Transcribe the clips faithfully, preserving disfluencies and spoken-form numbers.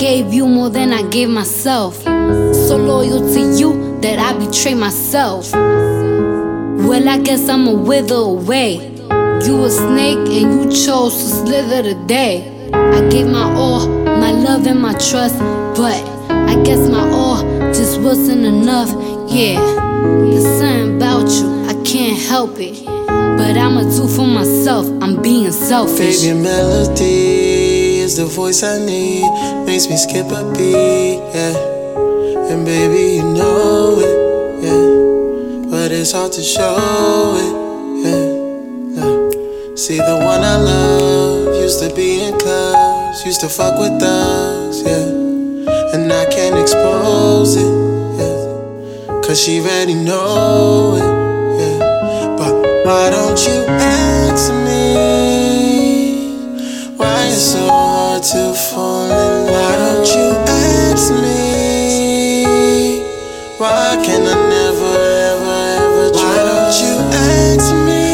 gave you more than I gave myself. So loyal to you that I betray myself. Well, I guess I'ma wither away. You a snake and you chose to slither today. I gave my all, my love and my trust, but I guess my all just wasn't enough. Yeah, there's something about you, I can't help it, but I'ma do for myself, I'm being selfish. Baby, melody is the voice I need, makes me skip a beat, yeah. And baby, you know it, yeah, but it's hard to show it, yeah. See, the one I love used to be in clubs, used to fuck with us, yeah. And I can't expose it, yeah, cause she already know it, yeah. But why don't you ask me why it's so hard to fall in love? Why don't you ask me why can I never, ever, ever trust? Why don't you ask me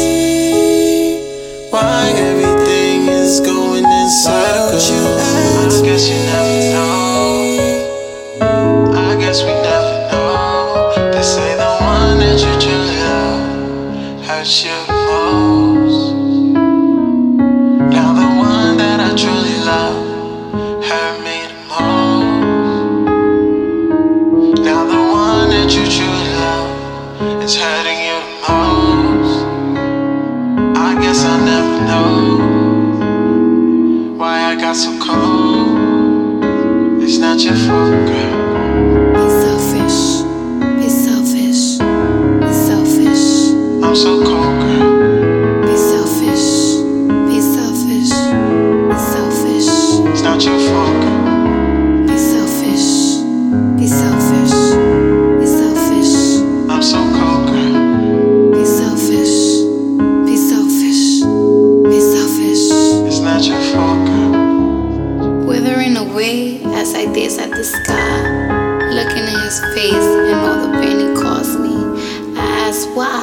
why everything is going in circles? I guess you never know. I guess we never know. They say the one that you truly love hurts you the most. Now the one that I truly love hurt me the most. Now the one that you truly love is hurting you the most. I guess I'll never know why I got so cold. It's not your fault, girl. Be selfish, be selfish, be selfish. I'm so cold, girl. Be selfish, be selfish, be selfish. It's not your fault, girl. Be selfish, be selfish, be selfish. I'm so cold, girl. Be selfish, be selfish, be selfish. It's not your fault, girl. Withering away as I gaze at the sky, looking in his face and all the pain he caused me, I ask why.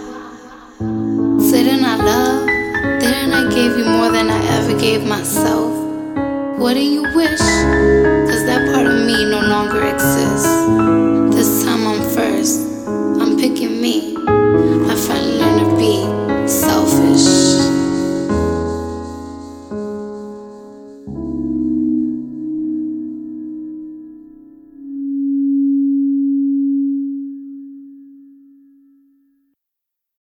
Didn't I love? Didn't I give you more than I ever gave myself? What do you wish? Cause that part of me no longer exists. This time I'm first, I'm picking me.